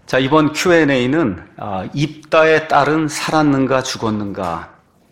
자, 이번 Q&A는 입다의 딸은 살았는가 죽었는가.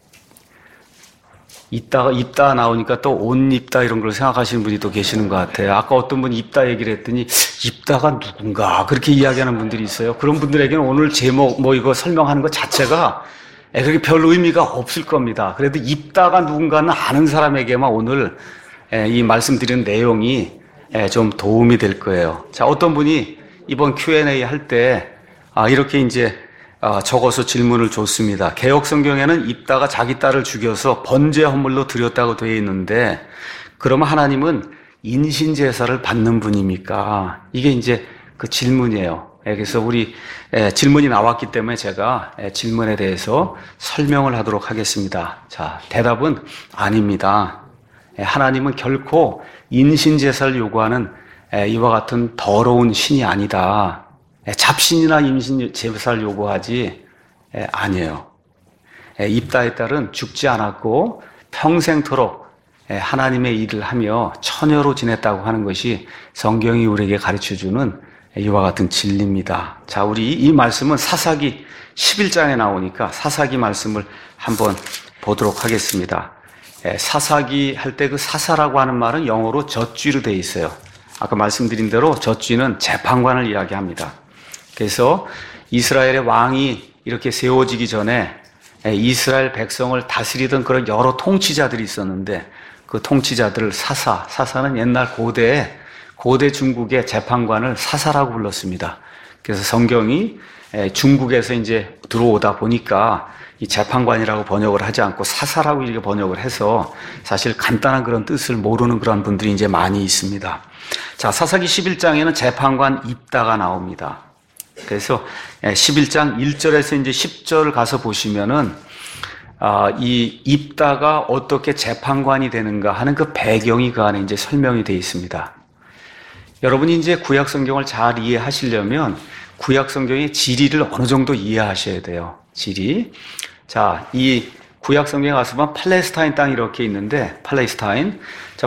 입다 나오니까 또 옷 입다 이런 걸 생각하시는 분이 또 계시는 것 같아요. 아까 어떤 분이 입다 얘기를 했더니 입다가 누군가 그렇게 이야기하는 분들이 있어요. 그런 분들에게는 오늘 제목 이거 설명하는 것 자체가 그렇게 별 의미가 없을 겁니다. 그래도 입다가 누군가는 아는 사람에게만 오늘 이 말씀드리는 내용이 좀 도움이 될 거예요. 자, 어떤 분이 이번 Q&A 할 때 이렇게 이제 적어서 질문을 줬습니다. 개역 성경에는 입다가 자기 딸을 죽여서 번제 헌물로 드렸다고 되어 있는데 그러면 하나님은 인신 제사를 받는 분입니까? 이게 이제 그 질문이에요. 그래서 우리 질문이 나왔기 때문에 제가 질문에 대해서 설명을 하도록 하겠습니다. 자, 대답은 아닙니다. 하나님은 결코 인신 제사를 요구하는 이와 같은 더러운 신이 아니다. 잡신이나 임신 제사를 요구하지 아니에요. 입다의 딸은 죽지 않았고 평생토록 하나님의 일을 하며 처녀로 지냈다고 하는 것이 성경이 우리에게 가르쳐주는 이와 같은 진리입니다. 자, 우리 이 말씀은 사사기 11장에 나오니까 사사기 말씀을 한번 보도록 하겠습니다. 사사기 할 때 그 사사라고 하는 말은 영어로 젖쥐로 되어 있어요. 아까 말씀드린 대로 젖쥐는 재판관을 이야기합니다. 그래서 이스라엘의 왕이 이렇게 세워지기 전에 이스라엘 백성을 다스리던 그런 여러 통치자들이 있었는데 그 통치자들을 사사는 옛날 고대 중국의 재판관을 사사라고 불렀습니다. 그래서 성경이 중국에서 이제 들어오다 보니까 이 재판관이라고 번역을 하지 않고 사사라고 이렇게 번역을 해서 사실 간단한 그런 뜻을 모르는 그런 분들이 이제 많이 있습니다. 자, 사사기 11장에는 재판관 입다가 나옵니다. 그래서 11장 1절에서 이제 10절 가서 보시면은 이 입다가 어떻게 재판관이 되는가 하는 그 배경이 그 안에 이제 설명이 되어 있습니다. 여러분이 이제 구약 성경을 잘 이해하시려면 구약 성경의 지리를 어느 정도 이해하셔야 돼요. 지리. 자, 이 구약 성경에 가서 보면 팔레스타인 땅이 이렇게 있는데 팔레스타인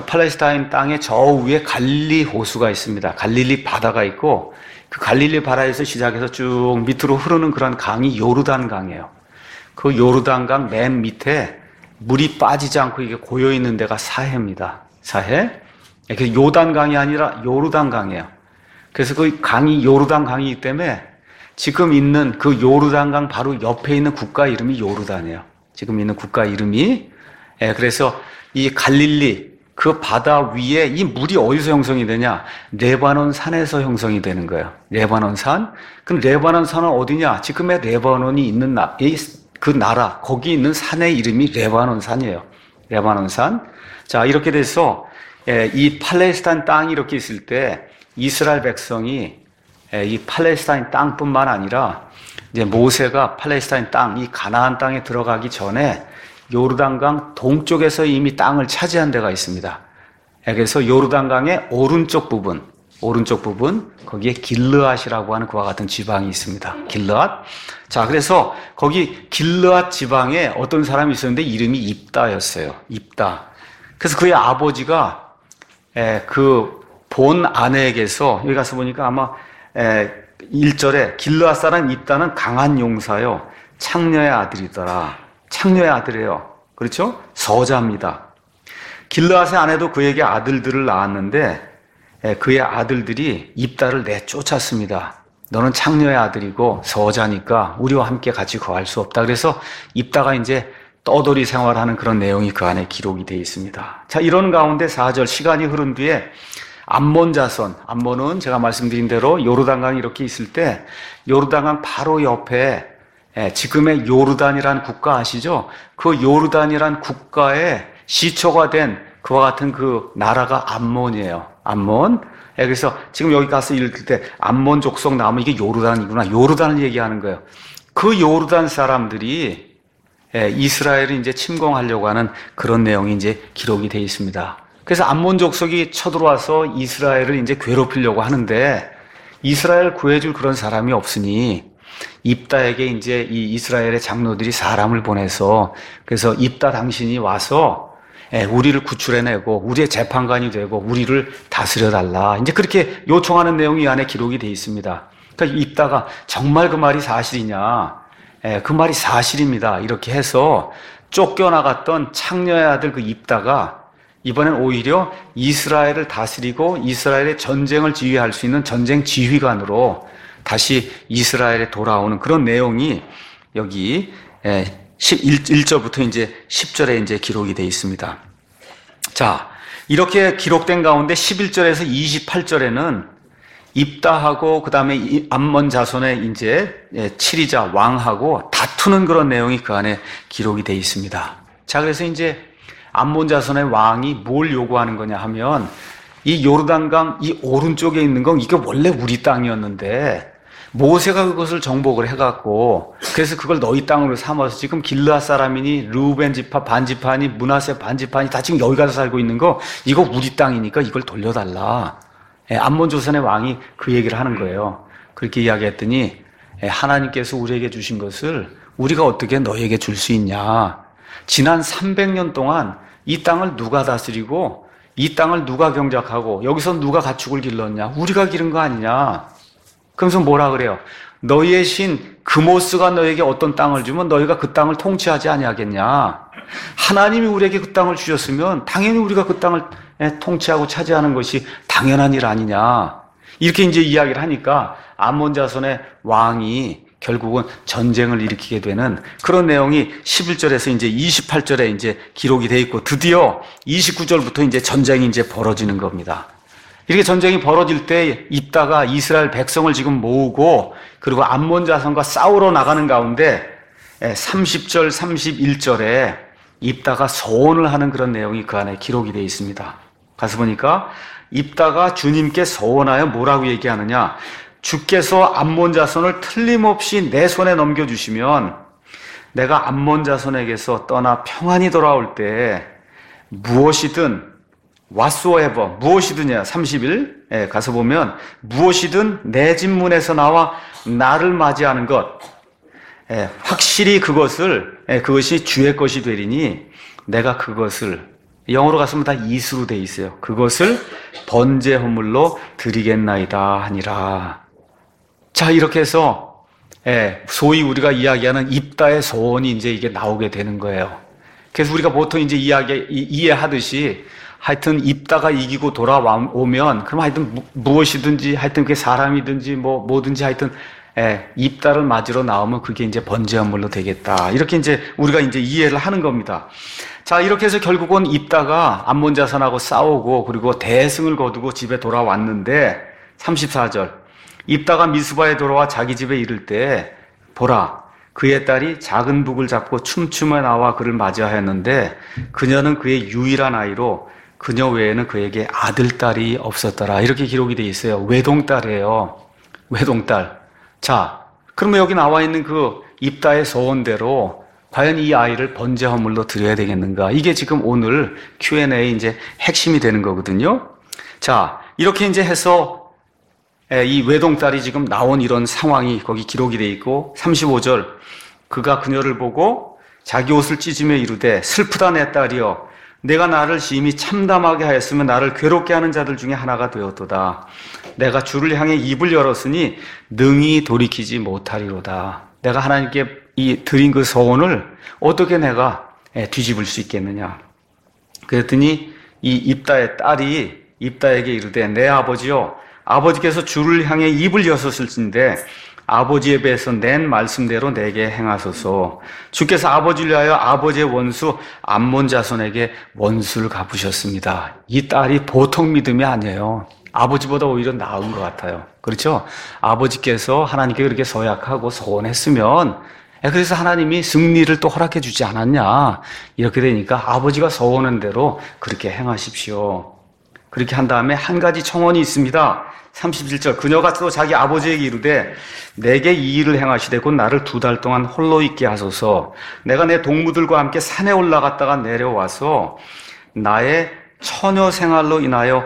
땅의 저 위에 갈릴리 호수가 있습니다. 갈릴리 바다가 있고 그 갈릴리 바다에서 시작해서 쭉 밑으로 흐르는 그런 강이 요르단 강이에요. 그 요르단 강 맨 밑에 물이 빠지지 않고 이게 고여 있는 데가 사해입니다. 사해. 그래서 요단 강이 아니라 요르단 강이에요. 그래서 그 강이 요르단 강이기 때문에 지금 있는 그 요르단 강 바로 옆에 있는 국가 이름이 요르단이에요. 지금 있는 국가 이름이. 그래서 이 갈릴리 그 바다 위에 이 물이 어디서 형성이 되냐? 레바논 산에서 형성이 되는 거예요. 레바논 산. 그럼 레바논 산은 어디냐? 지금의 레바논이 있는 그 나라, 거기 있는 산의 이름이 레바논 산이에요. 레바논 산. 자, 이렇게 돼서 이 팔레스타인 땅이 이렇게 있을 때 이스라엘 백성이 이 팔레스타인 땅뿐만 아니라 이제 모세가 팔레스타인 땅, 이 가나안 땅에 들어가기 전에 요르단강 동쪽에서 이미 땅을 차지한 데가 있습니다. 그래서 요르단강의 오른쪽 부분, 거기에 길르앗이라고 하는 그와 같은 지방이 있습니다. 길르앗. 자, 그래서 거기 길르앗 지방에 어떤 사람이 있었는데 이름이 입다였어요. 입다. 그래서 그의 아버지가 그 본 아내에게서 여기 가서 보니까 아마 1절에 길르앗 사람 입다는 강한 용사요. 창녀의 아들이더라. 창녀의 아들이에요. 그렇죠? 서자입니다. 길르앗의 아내도 그에게 아들들을 낳았는데 그의 아들들이 입다를 내쫓았습니다. 너는 창녀의 아들이고 서자니까 우리와 함께 같이 거할 수 없다. 그래서 입다가 이제 떠돌이 생활하는 그런 내용이 그 안에 기록이 되어 있습니다. 자, 이런 가운데 4절 시간이 흐른 뒤에 암몬 자손, 암몬은 제가 말씀드린 대로 요르단강이 이렇게 있을 때 요르단강 바로 옆에 지금의 요르단이라는 국가 아시죠? 그 요르단이라는 국가의 시초가 된 그와 같은 그 나라가 암몬이에요. 암몬. 그래서 지금 여기 가서 읽을 때 암몬 족속 나오면 이게 요르단이구나. 요르단을 얘기하는 거예요. 그 요르단 사람들이 이스라엘을 이제 침공하려고 하는 그런 내용이 이제 기록이 되어 있습니다. 그래서 암몬 족속이 쳐들어와서 이스라엘을 이제 괴롭히려고 하는데 이스라엘 구해줄 그런 사람이 없으니 입다에게 이제 이 이스라엘의 장로들이 사람을 보내서 그래서 입다 당신이 와서 우리를 구출해내고 우리의 재판관이 되고 우리를 다스려달라. 이제 그렇게 요청하는 내용이 이 안에 기록이 되어 있습니다. 그러니까 입다가 정말 그 말이 사실이냐? 그 말이 사실입니다. 이렇게 해서 쫓겨나갔던 창녀의 아들 그 입다가 이번엔 오히려 이스라엘을 다스리고 이스라엘의 전쟁을 지휘할 수 있는 전쟁 지휘관으로 다시 이스라엘에 돌아오는 그런 내용이 여기 1절부터 이제 10절에 이제 기록이 되어 있습니다. 자, 이렇게 기록된 가운데 11절에서 28절에는 입다하고 그다음에 암몬 자손의 이제 치리자 왕하고 다투는 그런 내용이 그 안에 기록이 되어 있습니다. 자, 그래서 이제 암몬 자손의 왕이 뭘 요구하는 거냐 하면 이 요르단강 이 오른쪽에 있는 건 이게 원래 우리 땅이었는데 모세가 그것을 정복을 해갖고 그래서 그걸 너희 땅으로 삼아서 지금 길르앗 사람이니 르우벤 지파 반지파니 므낫세 반지파니 다 지금 여기 가서 살고 있는 거 이거 우리 땅이니까 이걸 돌려달라. 암몬 조선의 왕이 그 얘기를 하는 거예요. 그렇게 이야기했더니 하나님께서 우리에게 주신 것을 우리가 어떻게 너희에게 줄 수 있냐. 지난 300년 동안 이 땅을 누가 다스리고 이 땅을 누가 경작하고 여기서 누가 가축을 길렀냐. 우리가 기른 거 아니냐. 그러면서 뭐라 그래요? 너희의 신 그모스가 너에게 어떤 땅을 주면 너희가 그 땅을 통치하지 아니하겠냐. 하나님이 우리에게 그 땅을 주셨으면 당연히 우리가 그 땅을 통치하고 차지하는 것이 당연한 일 아니냐. 이렇게 이제 이야기를 하니까 암몬 자손의 왕이 결국은 전쟁을 일으키게 되는 그런 내용이 11절에서 이제 28절에 이제 기록이 돼 있고 드디어 29절부터 이제 전쟁이 이제 벌어지는 겁니다. 이렇게 전쟁이 벌어질 때 입다가 이스라엘 백성을 지금 모으고 그리고 암몬 자손과 싸우러 나가는 가운데 30절, 31절에 입다가 소원을 하는 그런 내용이 그 안에 기록이 되어 있습니다. 가서 보니까 입다가 주님께 소원하여 뭐라고 얘기하느냐. 주께서 암몬 자손을 틀림없이 내 손에 넘겨주시면 내가 암몬 자손에게서 떠나 평안히 돌아올 때 무엇이든 whatsoever 무엇이든이야. 30일 가서 보면 무엇이든 내 집 문에서 나와 나를 맞이하는 것 확실히 그것이 주의 것이 되리니 내가 그것을 영어로 갔으면 다 이수로 돼 있어요. 그것을 번제 헌물로 드리겠나이다 하니라. 자, 이렇게 해서 소위 우리가 이야기하는 입다의 소원이 이제 이게 나오게 되는 거예요. 그래서 우리가 보통 이제 이해하듯이 하여튼 입다가 이기고 돌아오면 그럼 하여튼 무엇이든지 하여튼 그게 사람이든지 뭐든지 하여튼 입다를 맞으러 나오면 그게 이제 번제 헌물로 되겠다. 이렇게 이제 우리가 이제 이해를 하는 겁니다. 자, 이렇게 해서 결국은 입다가 암몬 자손하고 싸우고 그리고 대승을 거두고 집에 돌아왔는데 34절 입다가 미스바에 돌아와 자기 집에 이를 때 보라 그의 딸이 작은 북을 잡고 춤추며 나와 그를 맞이하였는데 그녀는 그의 유일한 아이로 그녀 외에는 그에게 아들딸이 없었더라. 이렇게 기록이 되어 있어요. 외동딸이에요. 외동딸. 자, 그러면 여기 나와 있는 그 입다의 소원대로 과연 이 아이를 번제 헌물로 드려야 되겠는가? 이게 지금 오늘 Q&A 이제 핵심이 되는 거거든요. 자, 이렇게 이제 해서 이 외동딸이 지금 나온 이런 상황이 거기 기록이 돼 있고 35절 그가 그녀를 보고 자기 옷을 찢으며 이르되 슬프다 내 딸이여 내가 나를 심히 참담하게 하였으면 나를 괴롭게 하는 자들 중에 하나가 되었도다. 내가 주를 향해 입을 열었으니 능히 돌이키지 못하리로다. 내가 하나님께 드린 그 소원을 어떻게 내가 뒤집을 수 있겠느냐. 그랬더니 이 입다의 딸이 입다에게 이르되 내 아버지요 아버지께서 주를 향해 입을 여셨을진데 아버지에 비해서 낸 말씀대로 내게 행하소서. 주께서 아버지를 위하여 아버지의 원수 암몬 자손에게 원수를 갚으셨습니다. 이 딸이 보통 믿음이 아니에요. 아버지보다 오히려 나은 것 같아요. 그렇죠? 아버지께서 하나님께 그렇게 서약하고 소원했으면 그래서 하나님이 승리를 또 허락해 주지 않았냐. 이렇게 되니까 아버지가 소원한 대로 그렇게 행하십시오. 그렇게 한 다음에 한 가지 청원이 있습니다. 37절 그녀가 또 자기 아버지에게 이르되 내게 이 일을 행하시되 곧 나를 2달 동안 홀로 있게 하소서. 내가 내 동무들과 함께 산에 올라갔다가 내려와서 나의 처녀 생활로 인하여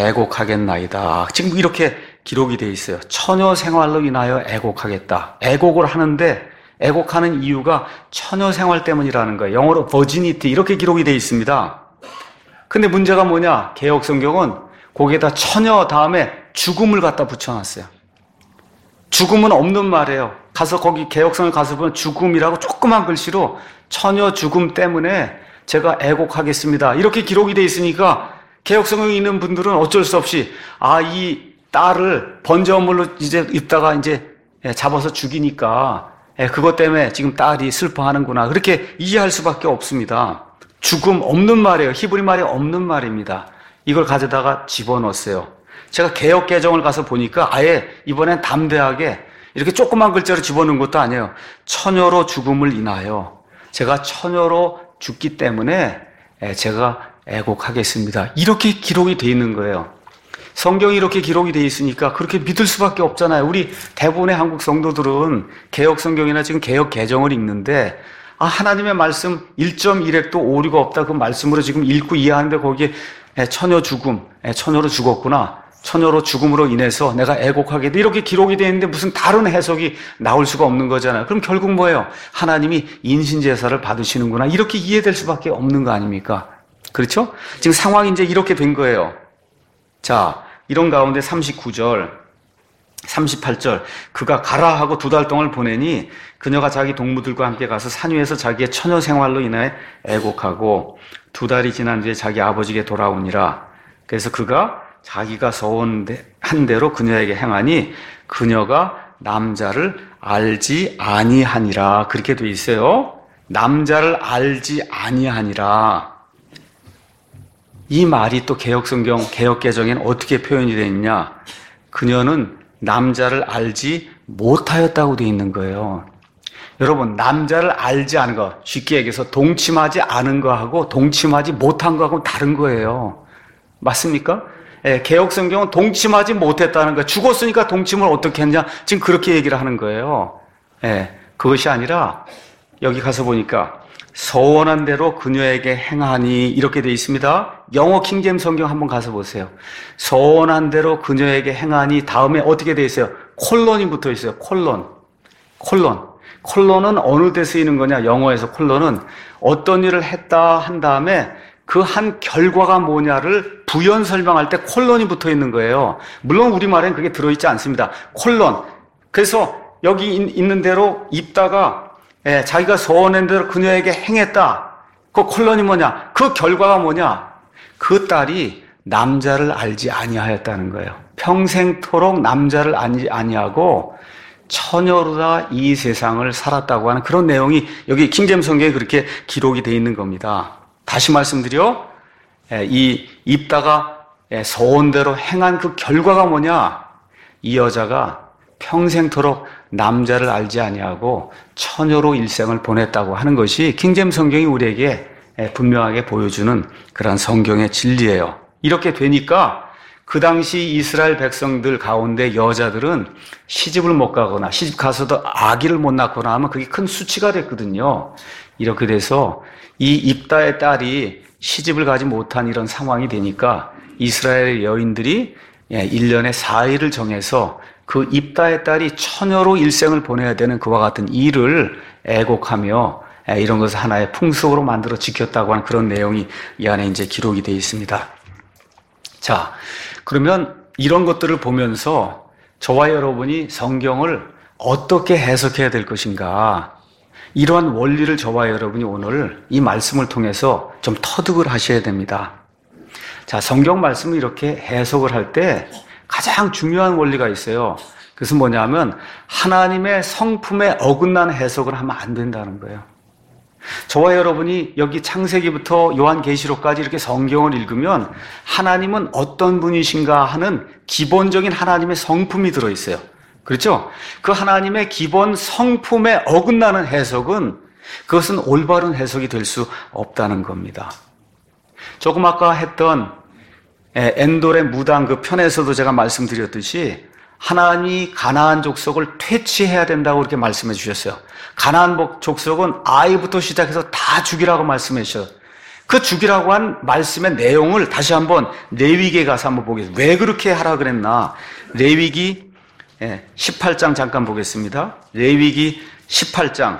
애곡하겠나이다. 지금 이렇게 기록이 되어 있어요. 처녀 생활로 인하여 애곡하겠다. 애곡을 하는데 애곡하는 이유가 처녀 생활 때문이라는 거예요. 영어로 virginity 이렇게 기록이 되어 있습니다. 근데 문제가 뭐냐? 개역 성경은 거기에다 처녀 다음에 죽음을 갖다 붙여놨어요. 죽음은 없는 말이에요. 가서 거기 개혁성을 가서 보면 죽음이라고 조그만 글씨로 처녀 죽음 때문에 제가 애곡하겠습니다. 이렇게 기록이 돼 있으니까 개혁성에 있는 분들은 어쩔 수 없이 이 딸을 번제물로 이제 입다가 이제 잡아서 죽이니까 그것 때문에 지금 딸이 슬퍼하는구나. 그렇게 이해할 수밖에 없습니다. 죽음 없는 말이에요. 히브리 말이 없는 말입니다. 이걸 가져다가 집어넣었어요. 제가 개역 개정을 가서 보니까 아예 이번엔 담대하게 이렇게 조그만 글자로 집어넣은 것도 아니에요. 처녀로 죽음을 인하여 제가 처녀로 죽기 때문에 제가 애곡하겠습니다. 이렇게 기록이 돼 있는 거예요. 성경이 이렇게 기록이 돼 있으니까 그렇게 믿을 수밖에 없잖아요. 우리 대부분의 한국 성도들은 개역 성경이나 지금 개역 개정을 읽는데 하나님의 말씀 1.1핵도 오류가 없다. 그 말씀으로 지금 읽고 이해하는데 거기에 처녀 죽음, 처녀로 죽었구나. 처녀로 죽음으로 인해서 내가 애곡하게 돼. 이렇게 기록이 되어 있는데 무슨 다른 해석이 나올 수가 없는 거잖아요. 그럼 결국 뭐예요? 하나님이 인신제사를 받으시는구나. 이렇게 이해될 수밖에 없는 거 아닙니까? 그렇죠? 지금 상황이 이제 이렇게 된 거예요. 자, 이런 가운데 39절, 38절, 그가 가라 하고 2달 동안 보내니 그녀가 자기 동무들과 함께 가서 산 위에서 자기의 처녀 생활로 인해 애곡하고 2달이 지난 뒤에 자기 아버지에게 돌아오니라. 그래서 그가 자기가 서원한 대로 그녀에게 행하니 그녀가 남자를 알지 아니하니라. 그렇게 돼 있어요. 남자를 알지 아니하니라. 이 말이 또 개역성경, 개역개정에는 어떻게 표현이 되어 있냐? 그녀는 남자를 알지 못하였다고 되어 있는 거예요. 여러분, 남자를 알지 않은 거, 쉽게 얘기해서 동침하지 않은 거하고 동침하지 못한 거하고 다른 거예요. 맞습니까? 개역성경은 동침하지 못했다는 거, 죽었으니까 동침을 어떻게 했냐? 지금 그렇게 얘기를 하는 거예요. 그것이 아니라 여기 가서 보니까 서원한 대로 그녀에게 행하니 이렇게 되어 있습니다. 영어 킹제임 성경 한번 가서 보세요. 서원한 대로 그녀에게 행하니 다음에 어떻게 되어 있어요? 콜론이 붙어 있어요. 콜론은 어느 데 쓰이는 거냐? 영어에서 콜론은 어떤 일을 했다 한 다음에 그 한 결과가 뭐냐를 부연 설명할 때 콜론이 붙어 있는 거예요. 물론 우리말엔 그게 들어있지 않습니다. 콜론. 그래서 여기 있는 대로 입다가 자기가 서원한 대로 그녀에게 행했다. 그 콜론이 뭐냐? 그 결과가 뭐냐? 그 딸이 남자를 알지 아니하였다는 거예요. 평생토록 남자를 알지 아니하고 처녀로다 이 세상을 살았다고 하는 그런 내용이 여기 킹제임 성경에 그렇게 기록이 되어 있는 겁니다. 다시 말씀드려, 이 입다가 서원대로 행한 그 결과가 뭐냐? 이 여자가 평생토록 남자를 알지 아니하고 처녀로 일생을 보냈다고 하는 것이 킹제임 성경이 우리에게 분명하게 보여주는 그런 성경의 진리예요. 이렇게 되니까 그 당시 이스라엘 백성들 가운데 여자들은 시집을 못 가거나 시집 가서도 아기를 못 낳거나 하면 그게 큰 수치가 됐거든요. 이렇게 돼서 이 입다의 딸이 시집을 가지 못한 이런 상황이 되니까 이스라엘 여인들이 1년에 4일을 정해서 그 입다의 딸이 처녀로 일생을 보내야 되는 그와 같은 일을 애곡하며 이런 것을 하나의 풍속으로 만들어 지켰다고 하는 그런 내용이 이 안에 이제 기록이 되어 있습니다. 자, 그러면 이런 것들을 보면서 저와 여러분이 성경을 어떻게 해석해야 될 것인가? 이러한 원리를 저와 여러분이 오늘 이 말씀을 통해서 좀 터득을 하셔야 됩니다. 자, 성경 말씀을 이렇게 해석을 할 때 가장 중요한 원리가 있어요. 그것은 뭐냐면 하나님의 성품에 어긋난 해석을 하면 안 된다는 거예요. 저와 여러분이 여기 창세기부터 요한계시록까지 이렇게 성경을 읽으면 하나님은 어떤 분이신가 하는 기본적인 하나님의 성품이 들어있어요. 그렇죠? 그 하나님의 기본 성품에 어긋나는 해석은 그것은 올바른 해석이 될 수 없다는 겁니다. 조금 아까 했던 엔돌의 무당 그 편에서도 제가 말씀드렸듯이 하나님이 가나안 족속을 퇴치해야 된다고 그렇게 말씀해 주셨어요. 가나안 족속은 아이부터 시작해서 다 죽이라고 말씀해 주셨어요. 그 죽이라고 한 말씀의 내용을 다시 한번 레위기에 가서 한번 보겠습니다. 왜 그렇게 하라 그랬나? 레위기 18장 잠깐 보겠습니다. 레위기 18장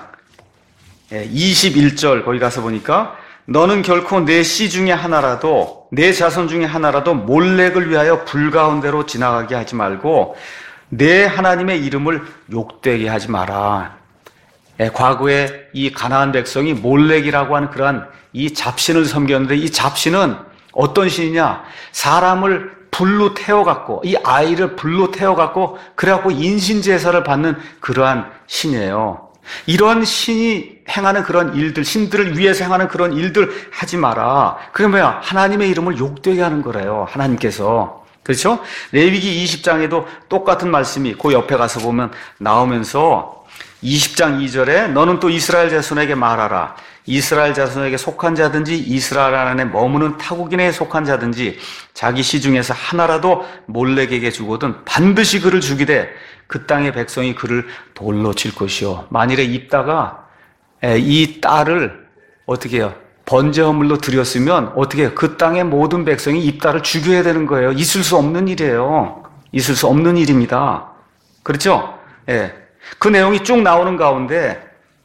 21절 거기 가서 보니까 너는 결코 내 씨 중에 하나라도 내 자손 중에 하나라도 몰렉을 위하여 불 가운데로 지나가게 하지 말고 내 하나님의 이름을 욕되게 하지 마라. 과거에 이 가나안 백성이 몰렉이라고 하는 그러한 이 잡신을 섬겼는데, 이 잡신은 어떤 신이냐? 사람을 불로 태워갖고, 이 아이를 불로 태워갖고, 그래갖고 인신제사를 받는 그러한 신이에요. 이러한 신이 행하는 그런 일들, 신들을 위해서 행하는 그런 일들 하지 마라. 그게 뭐야? 하나님의 이름을 욕되게 하는 거래요. 하나님께서. 그렇죠? 레위기 20장에도 똑같은 말씀이 그 옆에 가서 보면 나오면서 20장 2절에 너는 또 이스라엘 자손에게 말하라. 이스라엘 자손에게 속한 자든지 이스라엘 안에 머무는 타국인에 속한 자든지 자기 시 중에서 하나라도 몰렉에게 주거든 반드시 그를 죽이되 그 땅의 백성이 그를 돌로 칠 것이요. 만일에 입다가 이 딸을 어떻게 해요? 번제 허물로 드렸으면 어떻게 해요? 그 땅의 모든 백성이 입다를 죽여야 되는 거예요. 있을 수 없는 일이에요. 있을 수 없는 일입니다. 그렇죠? 예. 그 내용이 쭉 나오는 가운데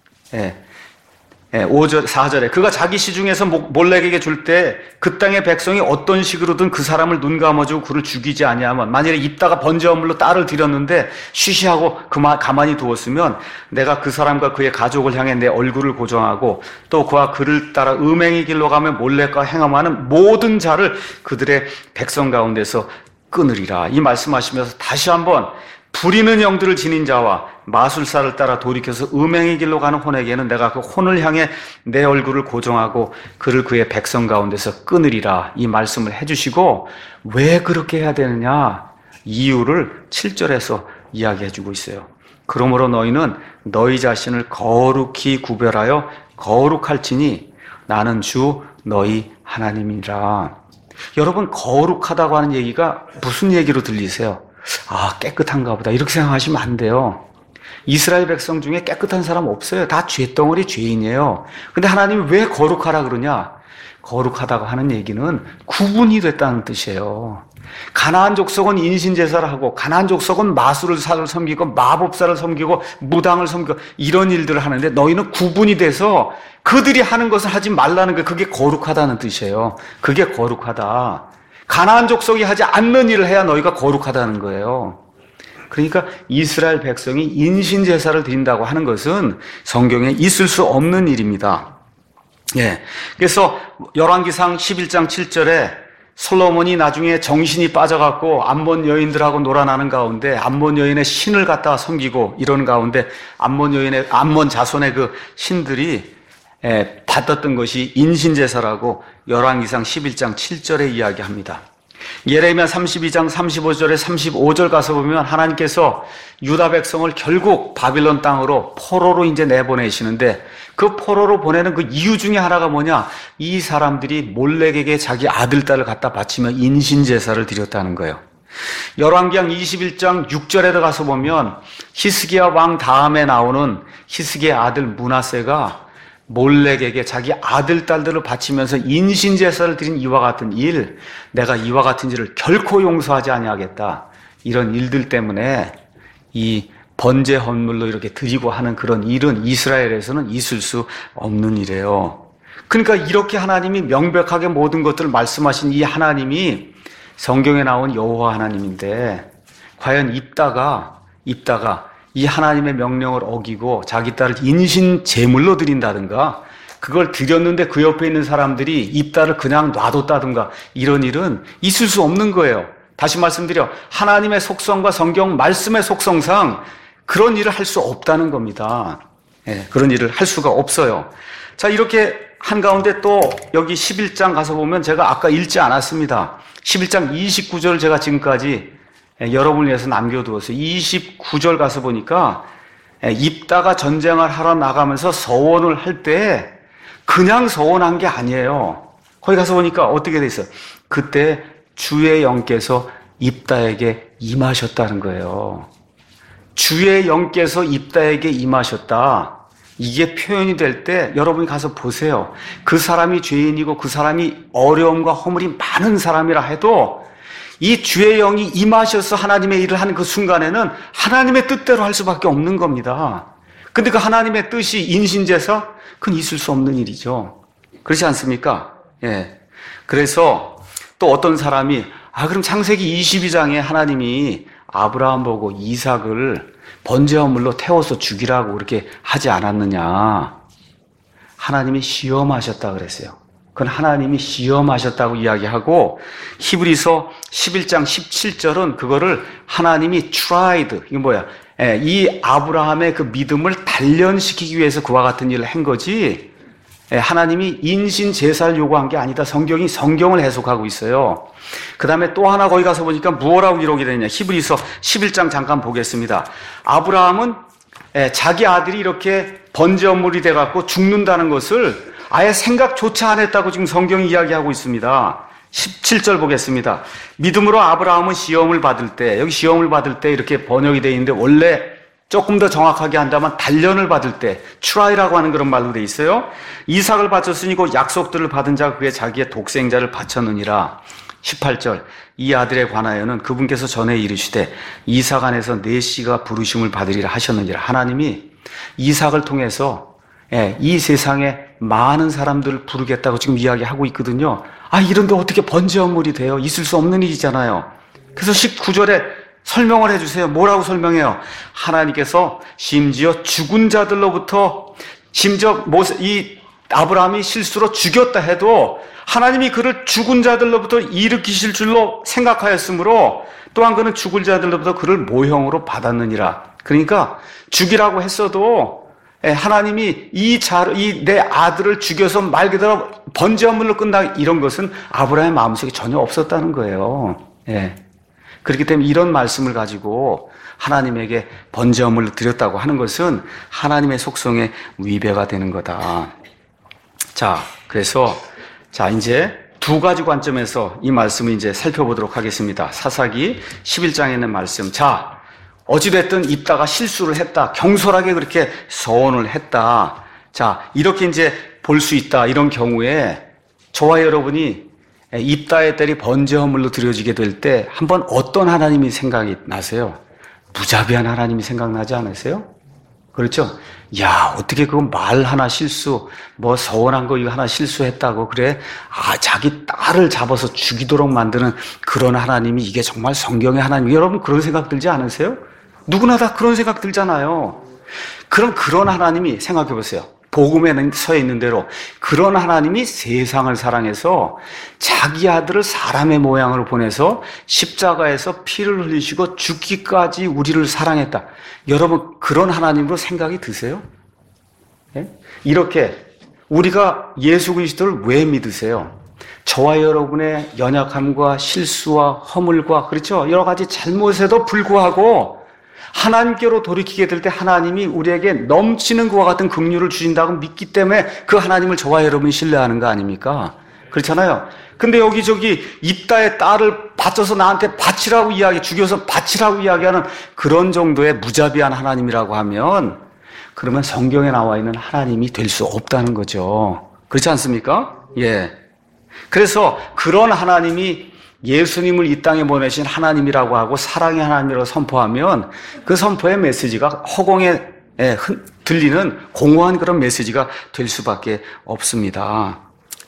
5절, 4절에 그가 자기 시중에서 몰렉에게 줄 때 그 땅의 백성이 어떤 식으로든 그 사람을 눈 감아주고 그를 죽이지 아니하면 만일에 입다가 번제 허물로 딸을 드렸는데 쉬쉬하고 가만히 두었으면 내가 그 사람과 그의 가족을 향해 내 얼굴을 고정하고 또 그와 그를 따라 음행의 길로 가며 몰렉과 행함하는 모든 자를 그들의 백성 가운데서 끊으리라. 이 말씀하시면서 다시 한번 부리는 영들을 지닌 자와 마술사를 따라 돌이켜서 음행의 길로 가는 혼에게는 내가 그 혼을 향해 내 얼굴을 고정하고 그를 그의 백성 가운데서 끊으리라. 이 말씀을 해주시고 왜 그렇게 해야 되느냐? 이유를 7절에서 이야기해주고 있어요. 그러므로 너희는 너희 자신을 거룩히 구별하여 거룩할지니 나는 주 너희 하나님이라. 여러분, 거룩하다고 하는 얘기가 무슨 얘기로 들리세요? 아, 깨끗한가 보다. 이렇게 생각하시면 안 돼요. 이스라엘 백성 중에 깨끗한 사람 없어요. 다 죄덩어리 죄인이에요. 근데 하나님이 왜 거룩하라 그러냐? 거룩하다고 하는 얘기는 구분이 됐다는 뜻이에요. 가나안 족속은 인신제사를 하고 가나안 족속은 마술사를 섬기고 마법사를 섬기고 무당을 섬기고 이런 일들을 하는데 너희는 구분이 돼서 그들이 하는 것을 하지 말라는 게 그게 거룩하다는 뜻이에요. 그게 거룩하다. 가나안 족속이 하지 않는 일을 해야 너희가 거룩하다는 거예요. 그러니까 이스라엘 백성이 인신제사를 드린다고 하는 것은 성경에 있을 수 없는 일입니다. 예. 그래서 열왕기상 11장 7절에 솔로몬이 나중에 정신이 빠져갖고 암몬 여인들하고 놀아나는 가운데 암몬 여인의 신을 갖다가 섬기고 이런 가운데 암몬 자손의 그 신들이 받았던 것이 인신제사라고 열왕기상 11장 7절에 이야기합니다. 예레미야 32장 35절에 35절 가서 보면 하나님께서 유다 백성을 결국 바빌론 땅으로 포로로 이제 내보내시는데 그 포로로 보내는 그 이유 중에 하나가 뭐냐? 이 사람들이 몰렉에게 자기 아들, 딸을 갖다 바치며 인신제사를 드렸다는 거예요. 열왕기상 21장 6절에 가서 보면 히스기야 왕 다음에 나오는 히스기야의 아들 므낫세가 몰렉에게 자기 아들, 딸들을 바치면서 인신제사를 드린 이와 같은 일, 내가 이와 같은 일을 결코 용서하지 아니하겠다. 이런 일들 때문에 이 번제 헌물로 이렇게 드리고 하는 그런 일은 이스라엘에서는 있을 수 없는 일이에요. 그러니까 이렇게 하나님이 명백하게 모든 것들을 말씀하신 이 하나님이 성경에 나온 여호와 하나님인데 과연 입다가 이 하나님의 명령을 어기고 자기 딸을 인신 제물로 드린다든가 그걸 드렸는데 그 옆에 있는 사람들이 입다를 그냥 놔뒀다든가 이런 일은 있을 수 없는 거예요. 다시 말씀드려 하나님의 속성과 성경 말씀의 속성상 그런 일을 할 수 없다는 겁니다. 그런 일을 할 수가 없어요. 자, 이렇게 한가운데 또 여기 11장 가서 보면 제가 아까 읽지 않았습니다. 11장 29절을 제가 지금까지 여러분을 위해서 남겨두었어요. 29절 가서 보니까 입다가 전쟁을 하러 나가면서 서원을 할 때 그냥 서원한 게 아니에요. 거기 가서 보니까 어떻게 돼 있어요? 그때 주의 영께서 입다에게 임하셨다는 거예요. 주의 영께서 입다에게 임하셨다. 이게 표현이 될 때 여러분이 가서 보세요. 그 사람이 죄인이고 그 사람이 어려움과 허물이 많은 사람이라 해도 이 주의 영이 임하셔서 하나님의 일을 하는 그 순간에는 하나님의 뜻대로 할 수밖에 없는 겁니다. 근데 그 하나님의 뜻이 인신제사? 그건 있을 수 없는 일이죠. 그렇지 않습니까? 예. 그래서 또 어떤 사람이 그럼 창세기 22장에 하나님이 아브라함 보고 이삭을 번제화물로 태워서 죽이라고 그렇게 하지 않았느냐. 하나님이 시험하셨다 그랬어요. 그건 하나님이 시험하셨다고 이야기하고 히브리서 11장 17절은 그거를 하나님이 tried, 이게 뭐야? 이 아브라함의 그 믿음을 단련시키기 위해서 그와 같은 일을 한 거지 하나님이 인신 제사를 요구한 게 아니다. 성경이 성경을 해석하고 있어요. 그 다음에 또 하나 거기 가서 보니까 무엇라고 기록이 되느냐. 히브리서 11장 잠깐 보겠습니다. 아브라함은 자기 아들이 이렇게 번제물이 돼갖고 죽는다는 것을 아예 생각조차 안 했다고 지금 성경이 이야기하고 있습니다. 17절 보겠습니다. 믿음으로 아브라함은 시험을 받을 때, 여기 시험을 받을 때 이렇게 번역이 되어 있는데 원래 조금 더 정확하게 한다면 단련을 받을 때, 트라이라고 하는 그런 말로 되어 있어요. 이삭을 바쳤으니 그 약속들을 받은 자가 그의 자기의 독생자를 바쳤느니라. 18절 이 아들에 관하여는 그분께서 전에 이르시되 이삭 안에서 내 씨가 부르심을 받으리라 하셨느니라. 하나님이 이삭을 통해서 이 세상에 많은 사람들을 부르겠다고 지금 이야기하고 있거든요. 이런데 어떻게 번제물이 돼요? 있을 수 없는 일이잖아요. 그래서 19절에 설명을 해주세요. 뭐라고 설명해요? 하나님께서 심지어 죽은 자들로부터 심지어 이 아브라함이 실수로 죽였다 해도 하나님이 그를 죽은 자들로부터 일으키실 줄로 생각하였으므로 또한 그는 죽은 자들로부터 그를 모형으로 받았느니라. 그러니까 죽이라고 했어도 하나님이 내 아들을 죽여서 말 그대로 번제물로 끝나 이런 것은 아브라함의 마음속에 전혀 없었다는 거예요. 그렇기 때문에 이런 말씀을 가지고 하나님에게 번제물을 드렸다고 하는 것은 하나님의 속성에 위배가 되는 거다. 그래서 이제 두 가지 관점에서 이 말씀을 이제 살펴보도록 하겠습니다. 사사기 11장에 있는 말씀. 어찌됐든 입다가 실수를 했다. 경솔하게 그렇게 서원을 했다. 이렇게 이제 볼 수 있다. 이런 경우에 저와 여러분이 입다의 딸이 번제물로 드려지게 될 때 한번 어떤 하나님이 생각이 나세요? 무자비한 하나님이 생각나지 않으세요? 그렇죠? 어떻게 그거 말 하나 실수, 서원한 거 이거 하나 실수했다고 그래? 자기 딸을 잡아서 죽이도록 만드는 그런 하나님이 이게 정말 성경의 하나님. 여러분 그런 생각 들지 않으세요? 누구나 다 그런 생각 들잖아요. 그럼 그런 하나님이 생각해 보세요. 복음에 서 있는 대로 그런 하나님이 세상을 사랑해서 자기 아들을 사람의 모양으로 보내서 십자가에서 피를 흘리시고 죽기까지 우리를 사랑했다. 여러분 그런 하나님으로 생각이 드세요? 이렇게 우리가 예수 그리스도를 왜 믿으세요? 저와 여러분의 연약함과 실수와 허물과 그렇죠? 여러 가지 잘못에도 불구하고 하나님께로 돌이키게 될 때 하나님이 우리에게 넘치는 그와 같은 긍휼을 주신다고 믿기 때문에 그 하나님을 저와 여러분이 신뢰하는 거 아닙니까? 그렇잖아요. 근데 여기저기 입다의 딸을 바쳐서 나한테 바치라고 죽여서 바치라고 이야기하는 그런 정도의 무자비한 하나님이라고 하면 그러면 성경에 나와 있는 하나님이 될 수 없다는 거죠. 그렇지 않습니까? 그래서 그런 하나님이 예수님을 이 땅에 보내신 하나님이라고 하고 사랑의 하나님이라고 선포하면 그 선포의 메시지가 허공에 들리는 공허한 그런 메시지가 될 수밖에 없습니다.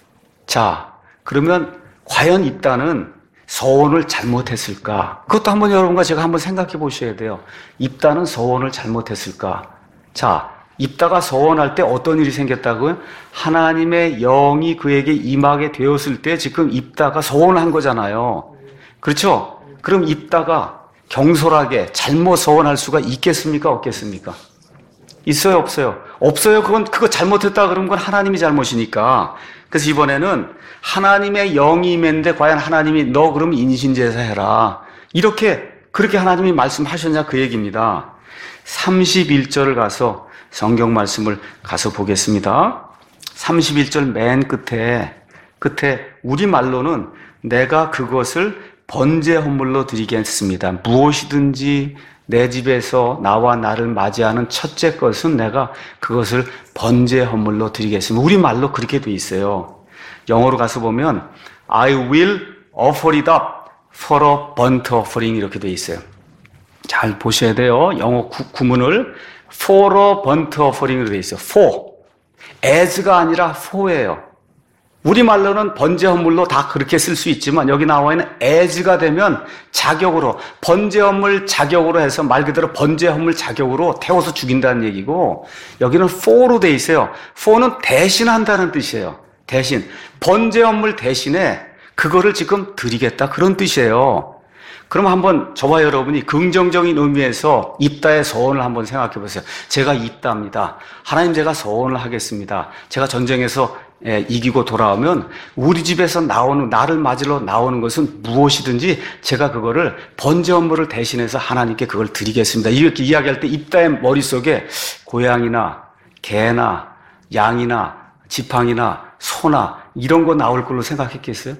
그러면 과연 입다는 서원을 잘못했을까? 그것도 한번 여러분과 제가 한번 생각해 보셔야 돼요. 입다는 서원을 잘못했을까? 입다가 서원할 때 어떤 일이 생겼다고요? 하나님의 영이 그에게 임하게 되었을 때 지금 입다가 서원을 한 거잖아요. 그렇죠? 그럼 입다가 경솔하게 잘못 서원할 수가 있겠습니까? 없겠습니까? 있어요? 없어요? 없어요. 그거 잘못했다 그러면 그건 하나님이 잘못이니까. 그래서 이번에는 하나님의 영이 임했는데 과연 하나님이 너 그럼 인신제사 해라. 그렇게 하나님이 말씀하셨냐 그 얘기입니다. 31절을 가서 성경 말씀을 가서 보겠습니다. 31절 맨 끝에 우리말로는 내가 그것을 번제 헌물로 드리겠습니다. 무엇이든지 내 집에서 나와 나를 맞이하는 첫째 것은 내가 그것을 번제 헌물로 드리겠습니다. 우리말로 그렇게 돼 있어요. 영어로 가서 보면 I will offer it up for a burnt offering 이렇게 돼 있어요. 잘 보셔야 돼요. 영어 구문을 for a burnt offering으로 돼 있어요. for. as가 아니라 for예요. 우리말로는 번제 헌물로 다 그렇게 쓸 수 있지만 여기 나와 있는 as가 되면 자격으로, 번제 헌물 자격으로 해서 말 그대로 번제 헌물 자격으로 태워서 죽인다는 얘기고, 여기는 for로 돼 있어요. for는 대신한다는 뜻이에요. 대신. 번제 헌물 대신에 그거를 지금 드리겠다, 그런 뜻이에요. 그럼 한번 저와 여러분이 긍정적인 의미에서 입다의 서원을 한번 생각해 보세요. 제가 입다입니다. 하나님, 제가 서원을 하겠습니다. 제가 전쟁에서 이기고 돌아오면 우리 집에서 나오는, 나를 맞으러 나오는 것은 무엇이든지 제가 그거를 번제 헌물을 대신해서 하나님께 그걸 드리겠습니다. 이렇게 이야기할 때 입다의 머릿속에 고양이나 개나 양이나 지팡이나 소나 이런 거 나올 걸로 생각했겠어요?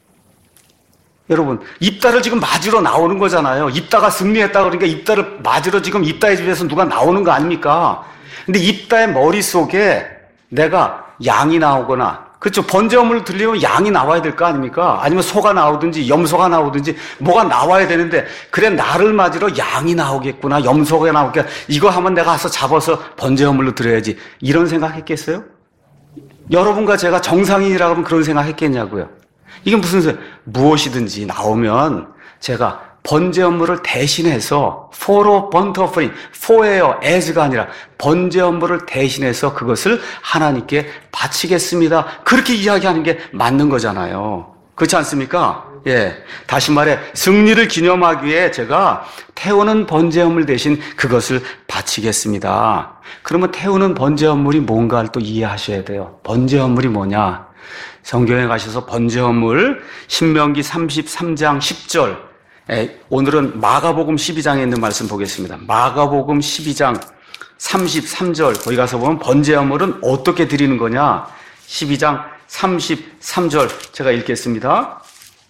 여러분, 입다를 지금 맞으러 나오는 거잖아요. 입다가 승리했다 그러니까 입다를 맞으러 지금 입다의 집에서 누가 나오는 거 아닙니까? 근데 입다의 머릿속에 내가 양이 나오거나, 그렇죠, 번제 헌물을 드리려면 양이 나와야 될 거 아닙니까? 아니면 소가 나오든지 염소가 나오든지 뭐가 나와야 되는데, 그래 나를 맞으러 양이 나오겠구나, 염소가 나오겠구나, 이거 하면 내가 가서 잡아서 번제 헌물로 드려야지, 이런 생각했겠어요? 여러분과 제가 정상인이라고 하면 그런 생각했겠냐고요. 이게 무슨 소리? 무엇이든지 나오면 제가 번제 헌물을 대신해서 for burnt offering, for예요, as가 아니라 번제 헌물을 대신해서 그것을 하나님께 바치겠습니다. 그렇게 이야기하는 게 맞는 거잖아요. 그렇지 않습니까? 예. 다시 말해, 승리를 기념하기 위해 제가 태우는 번제 헌물 대신 그것을 바치겠습니다. 그러면 태우는 번제 헌물이 뭔가를 또 이해하셔야 돼요. 번제 헌물이 뭐냐? 성경에 가셔서 번제 헌물, 신명기 33장 10절, 오늘은 마가복음 12장에 있는 말씀 보겠습니다. 마가복음 12장 33절, 거기 가서 보면 번제 헌물은 어떻게 드리는 거냐? 12장 33절 제가 읽겠습니다.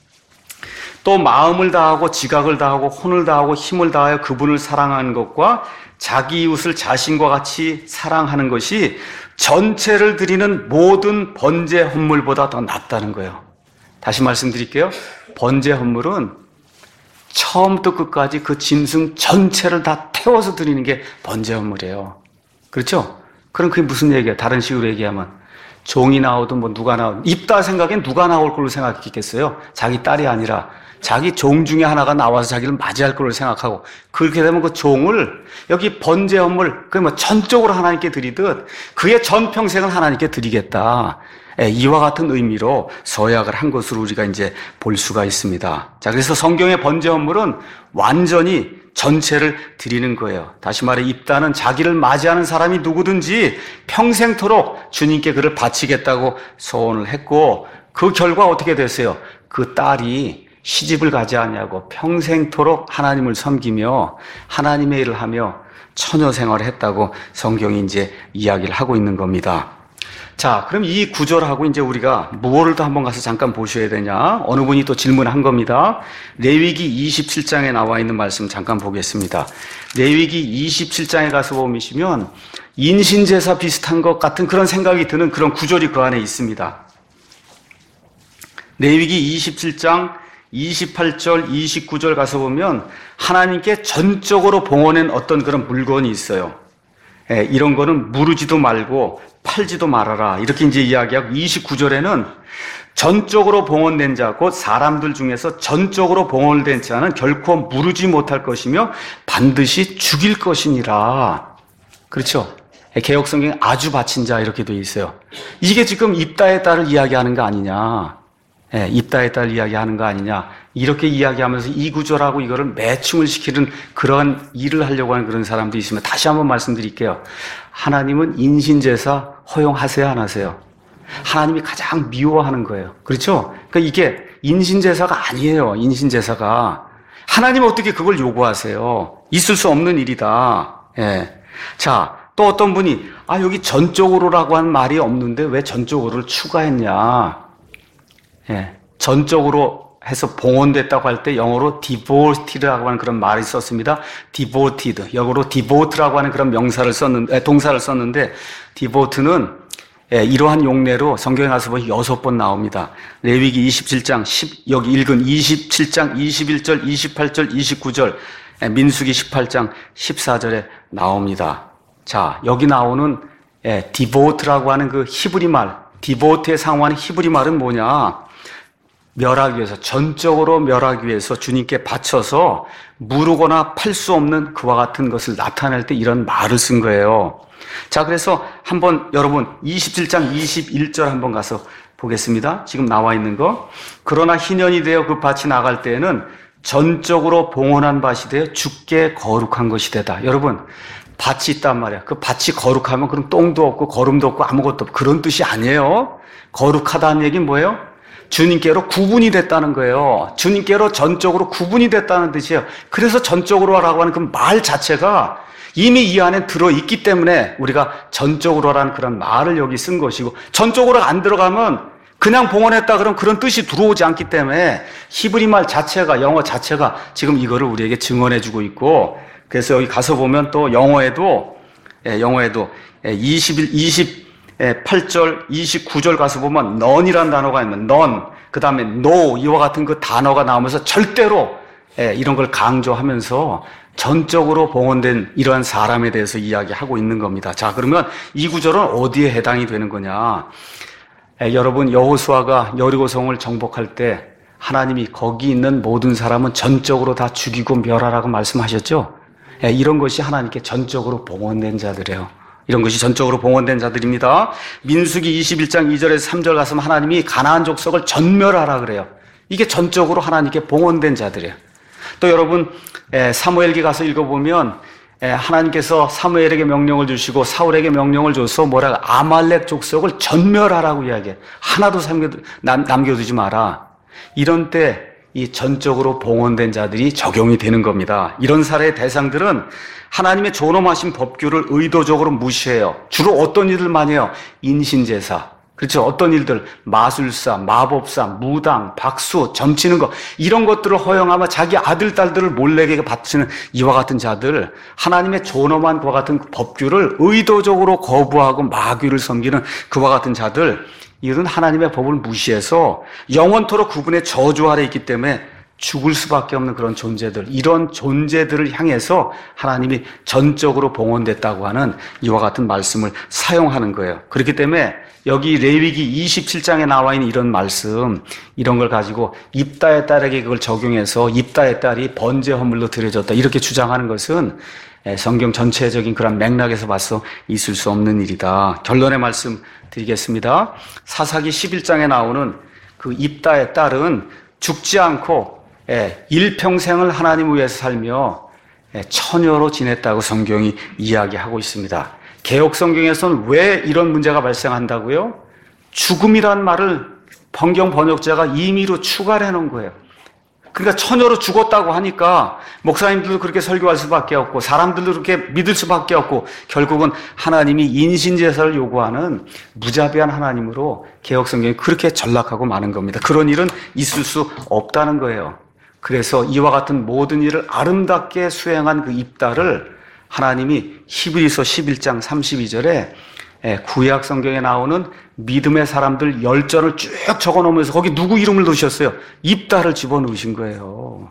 또 마음을 다하고 지각을 다하고 혼을 다하고 힘을 다하여 그분을 사랑하는 것과 자기 이웃을 자신과 같이 사랑하는 것이 전체를 드리는 모든 번제 헌물보다 더 낫다는 거예요. 다시 말씀드릴게요. 번제 헌물은 처음부터 끝까지 그 짐승 전체를 다 태워서 드리는 게 번제 헌물이에요. 그렇죠? 그럼 그게 무슨 얘기예요? 다른 식으로 얘기하면 종이 나오든 뭐 누가 나오든, 입다 생각엔 누가 나올 걸로 생각했겠어요? 자기 딸이 아니라 자기 종 중에 하나가 나와서 자기를 맞이할 걸로 생각하고, 그렇게 되면 그 종을 여기 번제 헌물, 그 뭐 전적으로 하나님께 드리듯 그의 전평생을 하나님께 드리겠다, 이와 같은 의미로 서약을 한 것으로 우리가 이제 볼 수가 있습니다. 자, 그래서 성경의 번제 헌물은 완전히 전체를 드리는 거예요. 다시 말해, 입다는 자기를 맞이하는 사람이 누구든지 평생토록 주님께 그를 바치겠다고 서원을 했고, 그 결과 어떻게 됐어요? 그 딸이 시집을 가지 않냐고 평생토록 하나님을 섬기며 하나님의 일을 하며 처녀 생활을 했다고 성경이 이제 이야기를 하고 있는 겁니다. 자, 그럼 이 구절하고 이제 우리가 무엇을 또 한번 가서 잠깐 보셔야 되냐? 어느 분이 또 질문한 겁니다. 레위기 27장에 나와 있는 말씀 잠깐 보겠습니다. 레위기 27장에 가서 보시면 인신제사 비슷한 것 같은 그런 생각이 드는 그런 구절이 그 안에 있습니다. 레위기 27장 28절, 29절 가서 보면 하나님께 전적으로 봉헌한 어떤 그런 물건이 있어요. 이런 거는 무르지도 말고 팔지도 말아라, 이렇게 이제 이야기하고, 29절에는 전적으로 봉헌된 자, 곧 사람들 중에서 전적으로 봉헌된 자는 결코 무르지 못할 것이며 반드시 죽일 것이니라. 그렇죠? 개역성경에 아주 바친 자 이렇게 되어 있어요. 이게 지금 입다의 딸을 이야기하는 거 아니냐? 입다의 딸 이야기하는 거 아니냐? 이렇게 이야기하면서 이 구절하고 이거를 매칭을 시키는 그런 일을 하려고 하는 그런 사람도 있으면 다시 한번 말씀드릴게요. 하나님은 인신제사 허용하세요, 안 하세요? 하나님이 가장 미워하는 거예요. 그렇죠? 그러니까 이게 인신제사가 아니에요. 인신제사가. 하나님은 어떻게 그걸 요구하세요? 있을 수 없는 일이다. 예. 자, 또 어떤 분이 여기 전적으로라고 하는 말이 없는데 왜 전적으로를 추가했냐? 예. 전적으로 해서 봉헌됐다고 할 때 영어로 devoted라고 하는 그런 말이 썼습니다. devoted. 영어로 devote라고 하는 그런 동사를 썼는데, devote는 이러한 용례로 성경에 가서 보면 6번 나옵니다. 레위기 27장 여기 읽은 27장 21절, 28절, 29절, 민수기 18장 14절에 나옵니다. 자, 여기 나오는 devote라고 하는 그 히브리 말, 디보트에 상호하는 히브리 말은 뭐냐? 멸하기 위해서, 전적으로 멸하기 위해서 주님께 바쳐서 무르거나 팔 수 없는 그와 같은 것을 나타낼 때 이런 말을 쓴 거예요. 자, 그래서 한번 여러분 27장 21절 한번 가서 보겠습니다. 지금 나와 있는 거. 그러나 희년이 되어 그 밭이 나갈 때에는 전적으로 봉헌한 밭이 되어 주께 거룩한 것이 되다. 여러분, 밭이 있단 말이야. 그 밭이 거룩하면 그럼 똥도 없고 거름도 없고 아무것도 없고 그런 뜻이 아니에요. 거룩하다는 얘기는 뭐예요? 주님께로 구분이 됐다는 거예요. 주님께로 전적으로 구분이 됐다는 뜻이에요. 그래서 전적으로 하라고 하는 그 말 자체가 이미 이 안에 들어있기 때문에 우리가 전적으로 하라는 그런 말을 여기 쓴 것이고, 전적으로 안 들어가면 그냥 봉헌했다 그러면 그런 뜻이 들어오지 않기 때문에 히브리 말 자체가, 영어 자체가 지금 이거를 우리에게 증언해 주고 있고, 그래서 여기 가서 보면 또 영어에도 28절, 29절 가서 보면 none이라는 단어가 있는 none, 그 다음에 no 이와 같은 그 단어가 나오면서 절대로 이런 걸 강조하면서 전적으로 봉헌된 이러한 사람에 대해서 이야기하고 있는 겁니다. 자, 그러면 이 구절은 어디에 해당이 되는 거냐? 여러분, 여호수아가 여리고성을 정복할 때 하나님이 거기 있는 모든 사람은 전적으로 다 죽이고 멸하라고 말씀하셨죠? 이런 것이 하나님께 전적으로 봉헌된 자들이에요. 이런 것이 전적으로 봉헌된 자들입니다. 민수기 21장 2절에서 3절 가서는 하나님이 가나안 족속을 전멸하라 그래요. 이게 전적으로 하나님께 봉헌된 자들이에요. 또 여러분, 사무엘기 가서 읽어보면 하나님께서 사무엘에게 명령을 주시고 사울에게 명령을 줘서 뭐라고 아말렉 족속을 전멸하라고 이야기해. 하나도 남겨두지 마라. 이런 때 이 전적으로 봉헌된 자들이 적용이 되는 겁니다. 이런 사례의 대상들은 하나님의 존엄하신 법규를 의도적으로 무시해요. 주로 어떤 일을 많이 해요? 인신제사. 그렇죠. 어떤 일들, 마술사, 마법사, 무당, 박수, 점치는 거, 이런 것들을 허용하며 자기 아들, 딸들을 몰래게 바치는 이와 같은 자들, 하나님의 존엄한 그와 같은 법규를 의도적으로 거부하고 마귀를 섬기는 그와 같은 자들, 이런 하나님의 법을 무시해서 영원토록 그분의 저주 아래 있기 때문에 죽을 수밖에 없는 그런 존재들, 이런 존재들을 향해서 하나님이 전적으로 봉헌됐다고 하는 이와 같은 말씀을 사용하는 거예요. 그렇기 때문에 여기 레위기 27장에 나와 있는 이런 말씀, 이런 걸 가지고 입다의 딸에게 그걸 적용해서 입다의 딸이 번제 허물로 드려졌다, 이렇게 주장하는 것은 성경 전체적인 그런 맥락에서 봐서 있을 수 없는 일이다. 결론의 말씀 드리겠습니다. 사사기 11장에 나오는 그 입다의 딸은 죽지 않고 일평생을 하나님을 위해서 살며 처녀로 지냈다고 성경이 이야기하고 있습니다. 개역 성경에서는 왜 이런 문제가 발생한다고요? 죽음이란 말을 성경 번역자가 임의로 추가를 해놓은 거예요. 그러니까 처녀로 죽었다고 하니까 목사님들도 그렇게 설교할 수밖에 없고 사람들도 그렇게 믿을 수밖에 없고 결국은 하나님이 인신제사를 요구하는 무자비한 하나님으로 개역 성경이 그렇게 전락하고 마는 겁니다. 그런 일은 있을 수 없다는 거예요. 그래서 이와 같은 모든 일을 아름답게 수행한 그 입다를 하나님이 히브리서 11장 32절에 구약 성경에 나오는 믿음의 사람들 10전을 쭉 적어놓으면서 거기 누구 이름을 넣으셨어요? 입다를 집어넣으신 거예요.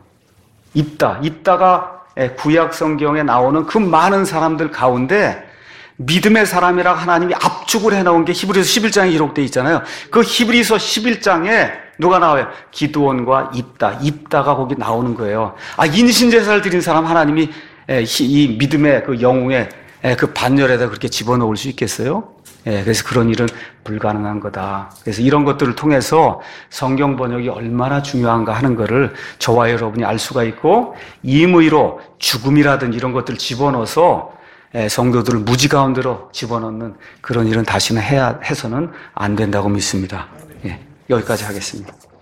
입다가 구약 성경에 나오는 그 많은 사람들 가운데 믿음의 사람이라고 하나님이 압축을 해놓은 게 히브리서 11장에 기록되어 있잖아요. 그 히브리서 11장에 누가 나와요? 기드온과 입다가 거기 나오는 거예요. 인신제사를 드린 사람 하나님이 이 믿음의 그 영웅의 그 반열에다 그렇게 집어넣을 수 있겠어요? 그래서 그런 일은 불가능한 거다. 그래서 이런 것들을 통해서 성경 번역이 얼마나 중요한가 하는 것을 저와 여러분이 알 수가 있고, 임의로 죽음이라든지 이런 것들을 집어넣어서 성도들을 무지 가운데로 집어넣는 그런 일은 다시는 해서는 안 된다고 믿습니다. 여기까지 하겠습니다.